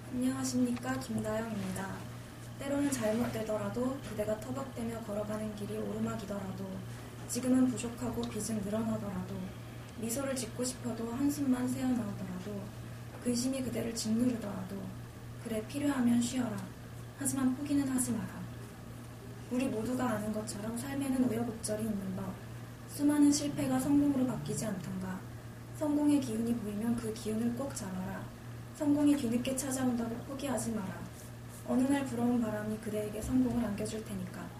안녕하십니까, 김다영입니다. 때로는 잘못되더라도 그대가 터벅대며 걸어가는 길이 오르막이더라도 지금은 부족하고 빚은 늘어나더라도 미소를 짓고 싶어도 한숨만 새어나오더라도 근심이 그대를 짓누르더라도 그래 필요하면 쉬어라. 하지만 포기는 하지 마라. 우리 모두가 아는 것처럼 삶에는 우여곡절이 있는 법. 수많은 실패가 성공으로 바뀌지 않던가. 성공의 기운이 보이면 그 기운을 꼭 잡아라. 성공이 뒤늦게 찾아온다고 포기하지 마라. 어느 날 불어온 바람이 그대에게 성공을 안겨줄 테니까.